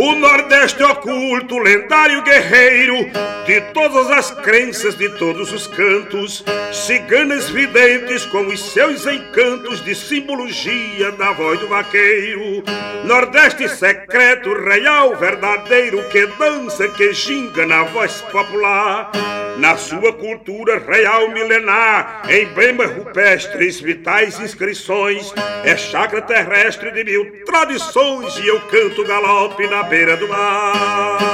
O Nordeste oculto, lendário guerreiro de todas as crenças, de todos os cantos, ciganas videntes com os seus encantos de simbologia da voz do vaqueiro. Nordeste secreto, real, verdadeiro, que dança, que ginga na voz popular. Na sua cultura real milenar, emblemas rupestres, vitais inscrições, é chácara terrestre de mil tradições, e eu canto galope na beira do mar.